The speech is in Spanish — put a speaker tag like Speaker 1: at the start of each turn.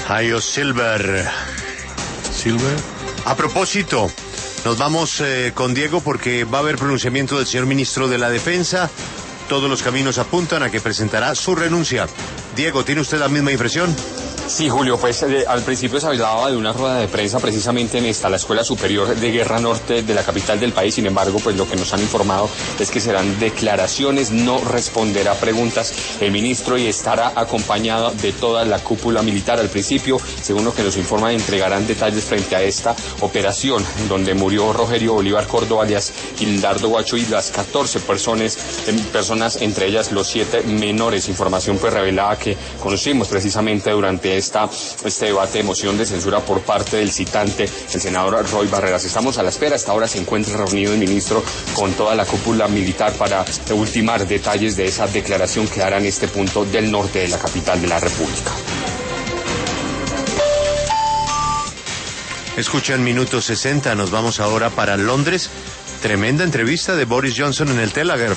Speaker 1: Ohio Silver. A propósito, nos vamos con Diego porque va a haber pronunciamiento del señor ministro de la Defensa. Todos los caminos apuntan a que presentará su renuncia. Diego, ¿tiene usted la misma impresión?
Speaker 2: Sí, Julio, pues al principio se hablaba de una rueda de prensa precisamente en la Escuela Superior de Guerra Norte de la capital del país. Sin embargo, pues lo que nos han informado es que serán declaraciones, no responderá preguntas el ministro y estará acompañado de toda la cúpula militar. Al principio, según lo que nos informan, entregarán detalles frente a esta operación donde murió Rogerio Bolívar Córdoba, alias Gildardo Guacho, y las 14 personas, entre ellas los 7 menores. Información pues revelada que conocimos precisamente durante este debate de moción de censura por parte del citante, el senador Roy Barreras. Estamos a la espera. Hasta ahora se encuentra reunido el ministro con toda la cúpula militar para ultimar detalles de esa declaración que hará en este punto del norte de la capital de la República.
Speaker 1: Escuchan Minuto 60, nos vamos ahora para Londres. Tremenda entrevista de Boris Johnson en el Telegraph.